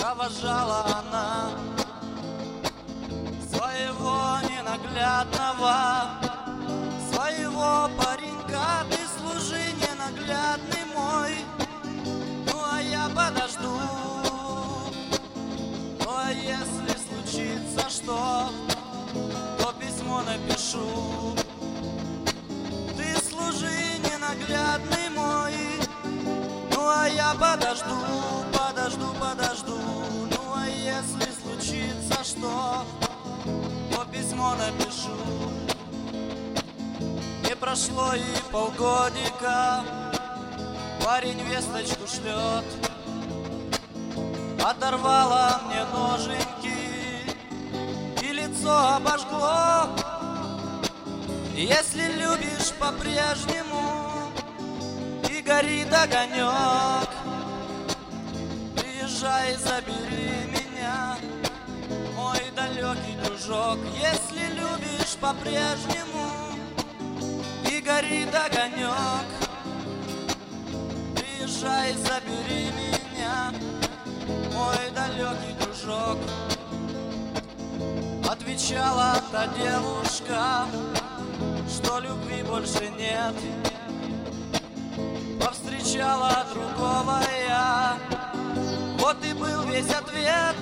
провожала она своего ненаглядного, своего паренька. Ты служи, ненаглядный мой, ну а я подожду. Ну а если случится что, то письмо напишу. Ты служи, ненаглядный мой, ну а я подожду, подожду, подожду. Ну а если случится что, то письмо напишу. Не прошло и полгодика, парень весточку шлет. Оторвала мне ноженьки и лицо обожгло. Если любишь по-прежнему и горит огонек, приезжай, забери меня, мой далекий дружок. Если любишь по-прежнему и горит огонек, приезжай, забери меня, мой далекий дружок. Отвечала та девушка, что любви больше нет. Повстречала другого я, вот и был весь ответ.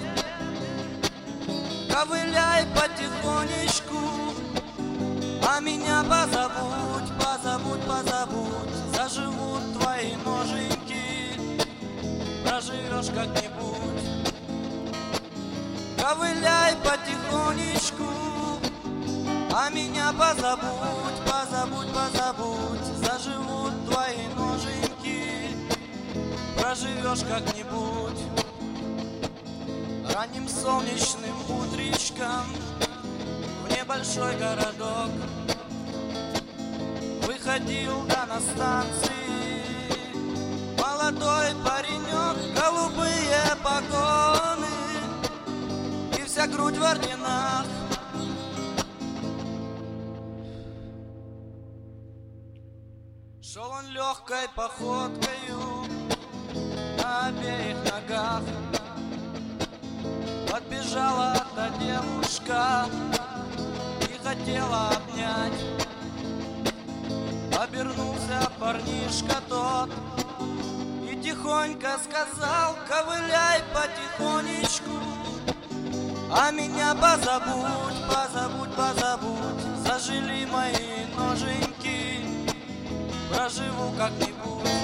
Ковыляй потихонечку, а меня позабудь, позабудь, позабудь. Заживут твои ноженьки, проживешь как-нибудь. Ковыляй потихонечку, а меня позабудь, позабудь, позабудь. Заживут твои ноженьки, проживешь как-нибудь. Ранним солнечным утречком в небольшой городок выходил на станции молодой паренек. Голубые погоны и вся грудь в орденах. Шел он легкой походкою на обеих ногах. Подбежала та девушка и хотела обнять. Обернулся парнишка тот и тихонько сказал: ковыляй потихонечку, а меня позабудь, позабудь, позабудь. Зажили мои ноженьки, проживу как-нибудь.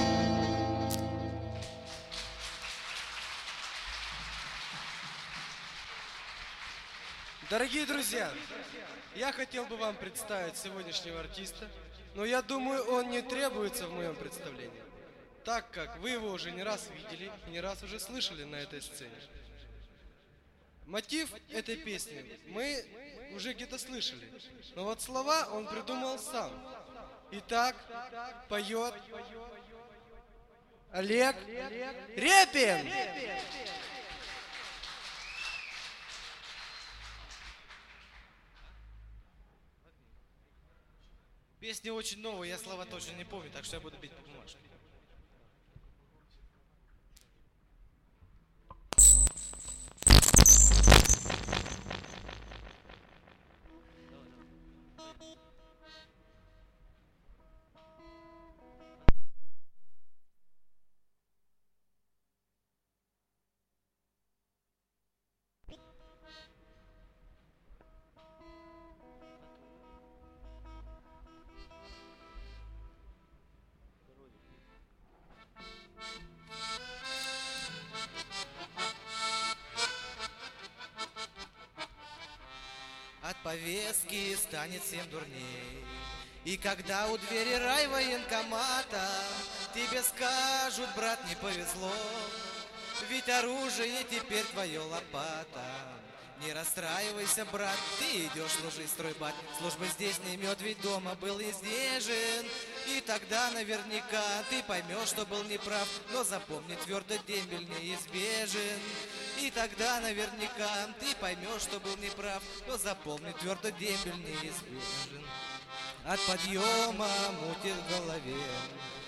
Дорогие друзья, я хотел бы вам представить сегодняшнего артиста, но я думаю, он не требуется в моем представлении, так как вы его уже не раз видели и не раз уже слышали на этой сцене. Мотив этой песни мы уже где-то слышали, но вот слова он придумал сам. Итак, поет Олег Репин. Песня очень новая, я слова точно не помню, так что я буду бить по бумажке. От повестки станет всем дурней. И когда у двери райвоенкомата тебе скажут: брат, не повезло, ведь оружие теперь твое лопата. Не расстраивайся, брат, ты идешь служить стройбат. Служба здесь не мед, ведь дома был изнежен. И тогда наверняка ты поймешь, что был неправ. Но запомни твердо, дембель неизбежен. И тогда наверняка ты поймешь, что был неправ. Но запомни твердо, дембель неизбежен. От подъема мутит в голове,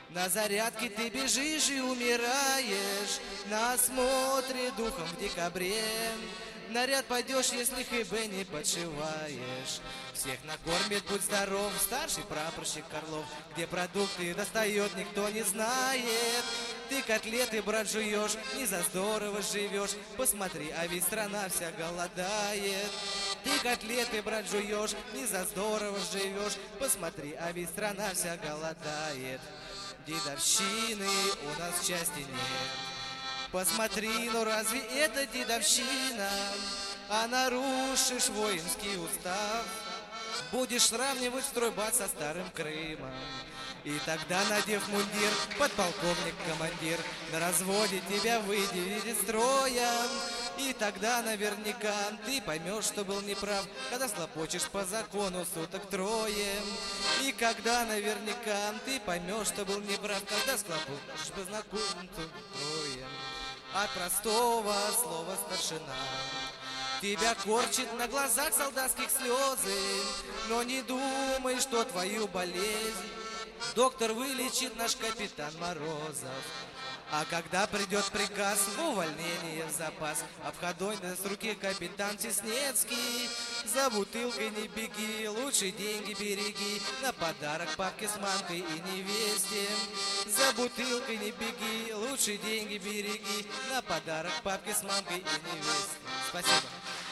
На зарядке ты бежишь и умираешь, на осмотре духом в декабре. В наряд пойдешь, если ХБ не подшиваешь. Всех накормит, будь здоров, старший прапорщик Орлов. Где продукты достает, никто не знает. Ты котлеты, брат, жуешь, не за здорово живешь. Посмотри, а ведь страна вся голодает. Ты котлеты, брат, жуешь, не за здорово живешь. Посмотри, а ведь страна вся голодает. Дедовщины у нас в части нет. Посмотри, ну разве это дедовщина? А нарушишь воинский устав, будешь сравнивать стройбат со старым Крымом. И тогда, надев мундир, подполковник-командир на разводе тебя выйдет из строя. И тогда наверняка ты поймешь, что был неправ, когда слопочешь по закону суток трое. И когда наверняка ты поймешь, что был неправ, когда слопочешь по закону суток трое. От простого слова старшина тебя корчит на глазах солдатских слезы, но не думай, что твою болезнь доктор вылечит наш капитан Морозов. А когда придет приказ в увольнение в запас, обходной с руки капитан Теснецкий, за бутылкой не беги, лучше деньги береги на подарок папке с мамкой и невесте. За бутылкой не беги, лучше деньги береги на подарок папке с мамкой и невесте. Спасибо.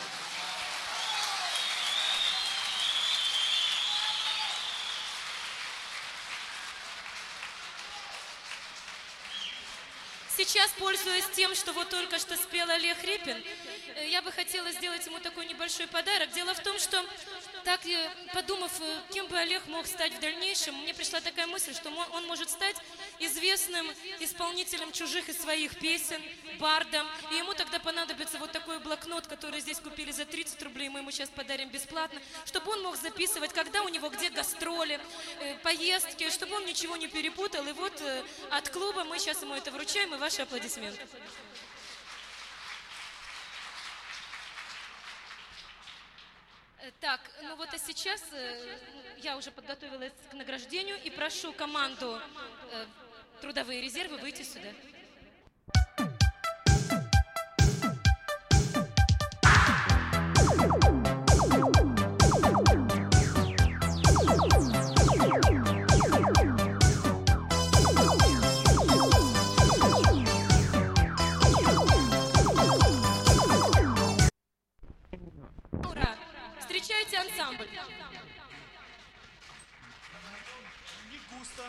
Сейчас, пользуясь тем, что вот только что спел Олег Репин, я бы хотела сделать ему такой небольшой подарок. Дело в том, что, так подумав, кем бы Олег мог стать в дальнейшем, мне пришла такая мысль, что он может стать известным исполнителем чужих и своих песен, бардом. И ему тогда понадобится вот такой блокнот, который здесь купили за 30 рублей, мы ему сейчас подарим бесплатно, чтобы он мог записывать, когда у него где гастроли, поездки, чтобы он ничего не перепутал. И вот от клуба мы сейчас ему это вручаем, и ваши аплодисменты. Так, ну вот а сейчас я уже подготовилась к награждению и прошу команду «Трудовые резервы» выйти сюда. Встречайте ансамбль. Не густо.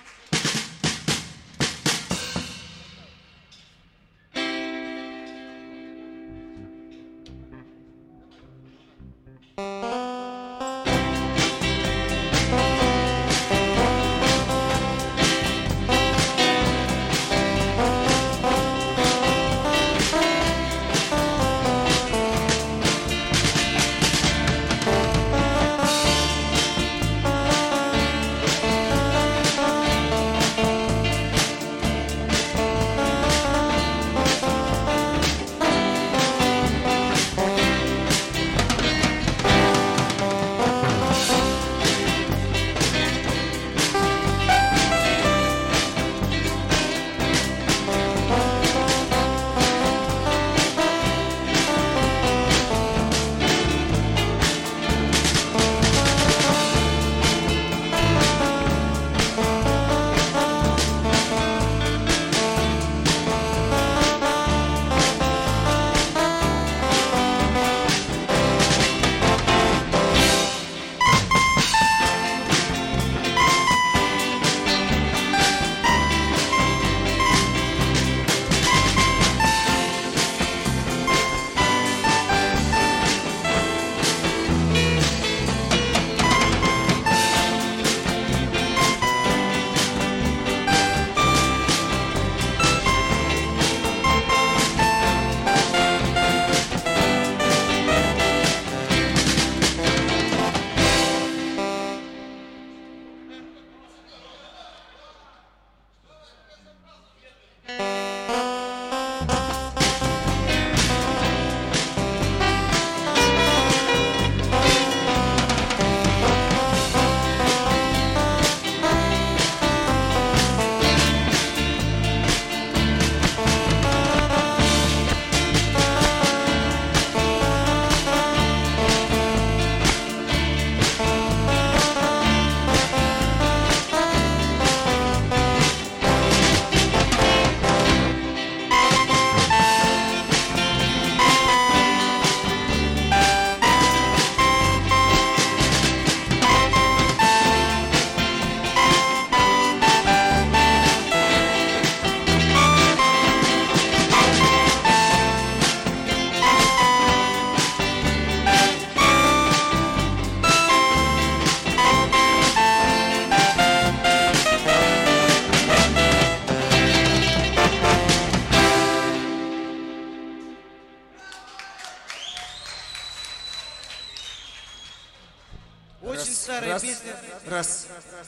Очень старая песня. Раз.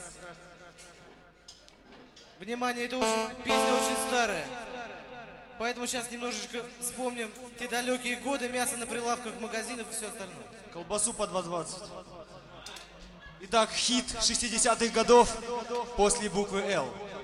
Внимание, песня очень старая. Поэтому сейчас немножечко вспомним те далекие годы, мясо на прилавках магазинов и все остальное. Колбасу по 2,20. Итак, хит 60-х годов после буквы «Л».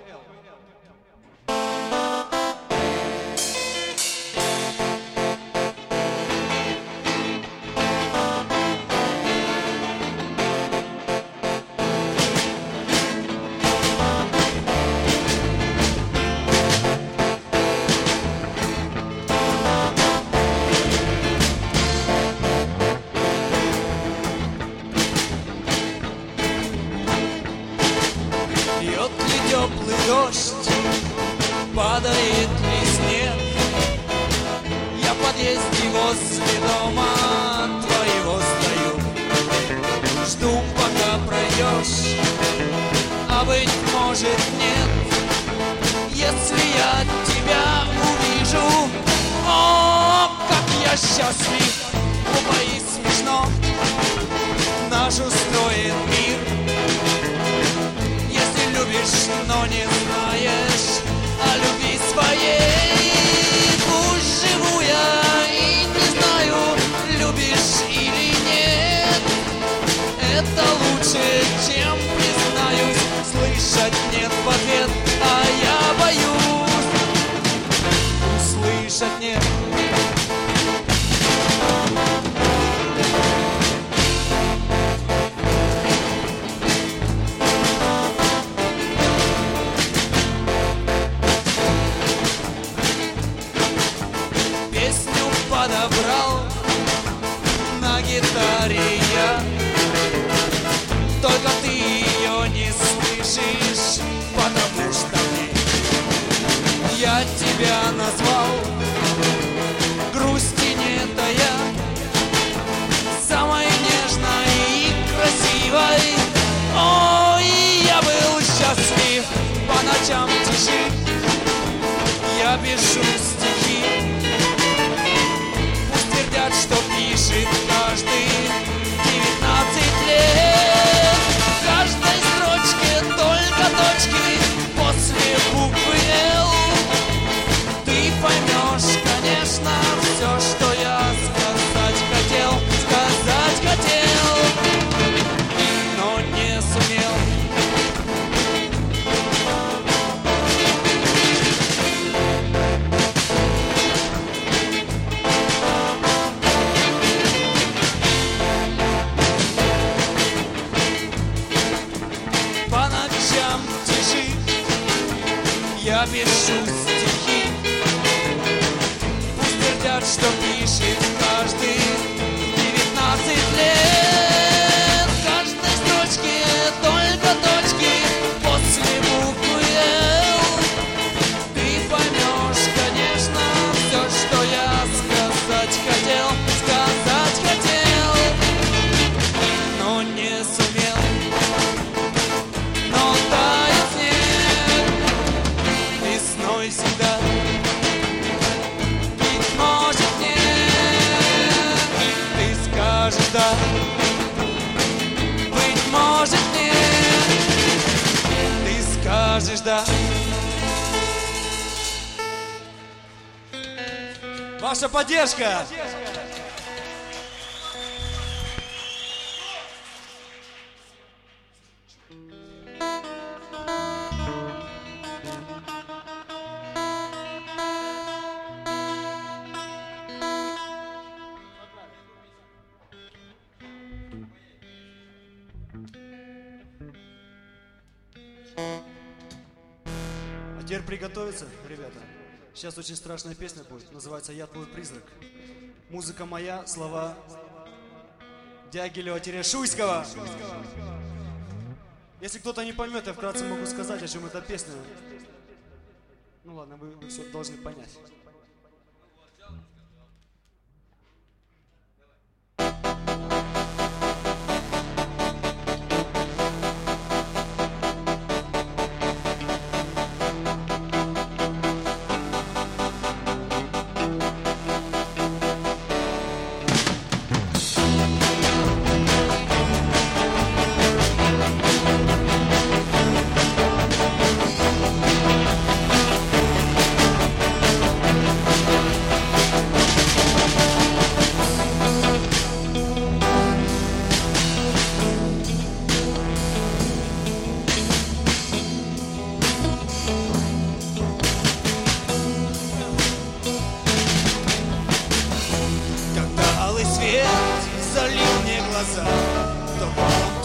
Льет ли теплый дождь, падает ли снег? Я в подъезде возле дома твоего стою, жду, пока пройдешь, а быть может нет. Если я тебя увижу, о, как я счастлив, глупо и смешно наш устроен мир. Если любишь, но не знаешь о любви своей, пусть живу я и не знаю, любишь или нет. Это лучше, чем признаюсь, слышать нет в ответ, а я боюсь услышать нет. Песню подобрал на гитаре я, только ты ее не слышишь, потому что мне я тебя назвал, грусти не тая, самой нежной и красивой. Ой, я был счастлив, по ночам тиши, я пишу стихи. Пусть твердят, что пишет каждый 19 лет. В каждой строчке только точки после буквы «Л». Ты поймешь, конечно, все, что я сказать хотел, но не сумел. По ночам тиши, я пишу стихи. Пусть твердят, что пишет каждый 19 лет. В каждой строчке только точки после буквы «Л». Ты поймешь, конечно, все, что я сказать хотел, но не сумел. Но тает снег весной всегда, быть может нет. Ты скажешь да, быть может нет. Ты скажешь да. Ваша поддержка! А теперь приготовиться, ребята. Сейчас очень страшная песня будет. Называется «Я твой призрак». Музыка моя, слова Дягилева-Шуйского. Если кто-то не поймет, я вкратце могу сказать, о чем эта песня. Ну ладно, вы все должны понять.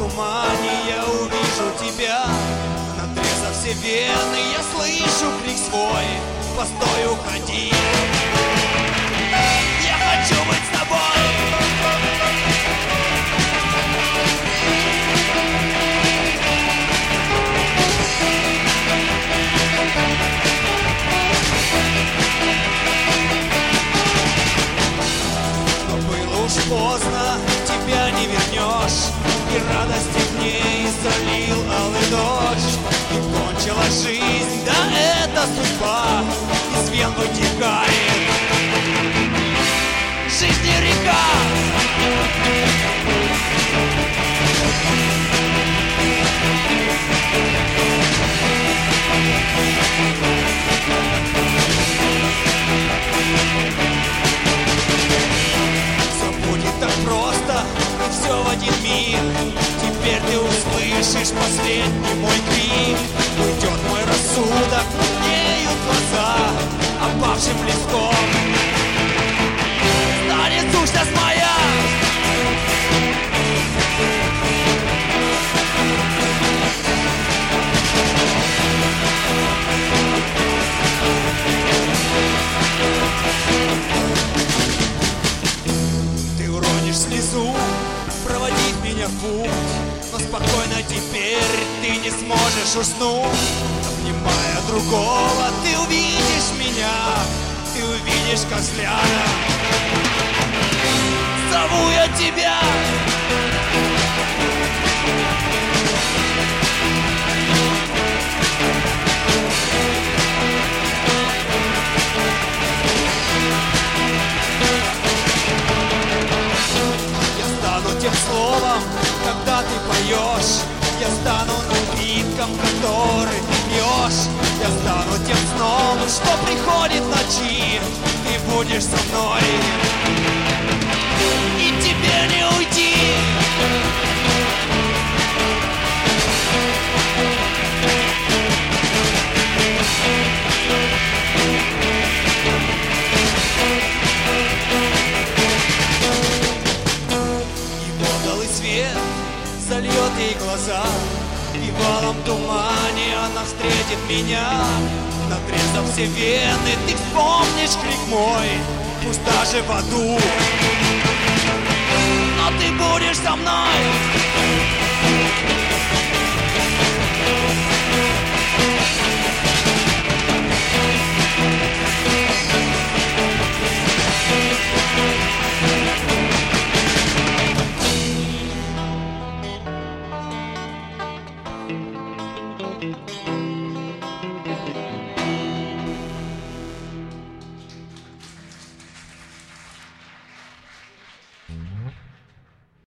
тумане я увижу тебя. Надрезав все вены, я слышу крик свой: постой, уходи. Я хочу быть с тобой. Но было уж поздно, тебя не вернешь, и радости в ней залил алый дождь. И кончилась жизнь, да это судьба, из вен вытекает жизни река. Все будет так просто, и все в один миг. Теперь ты услышишь последний мой крик. Уйдет мой рассудок, мутнеют глаза опавшим листком. Станет сущность моя. Ты уронишь слезу, проводить меня в путь, но спокойно теперь ты не сможешь уснуть. Обнимая другого, ты увидишь меня, ты увидишь, как взглядом зову я тебя. Я стану тем словом, когда ты поешь. Я стану напитком, который ты пьешь. Я стану тем сном, что приходит в ночи. Ты будешь со мной, и тебе не уйти. Его белый свет зальет ей глаза, и в алом тумане она встретит меня. Надрезав все вены, ты вспомнишь крик мой, пусть даже в аду, но ты будешь со мной.